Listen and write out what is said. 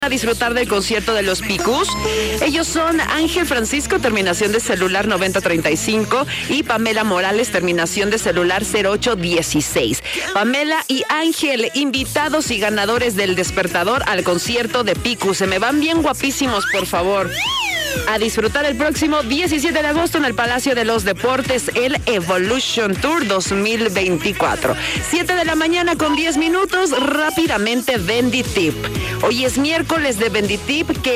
A disfrutar del concierto de los Picus. Ellos son Ángel Francisco, terminación de celular 9035, y Pamela Morales, terminación de celular 0816. Pamela y Ángel, invitados y ganadores del Despertador al concierto de Picus. Se me van bien guapísimos, por favor. A disfrutar el próximo 17 de agosto en el Palacio de los Deportes, el Evolution Tour 2024. 7 de la mañana con 10 minutos, rápidamente Bendy Tip. Hoy es miércoles de Bendy Tip, que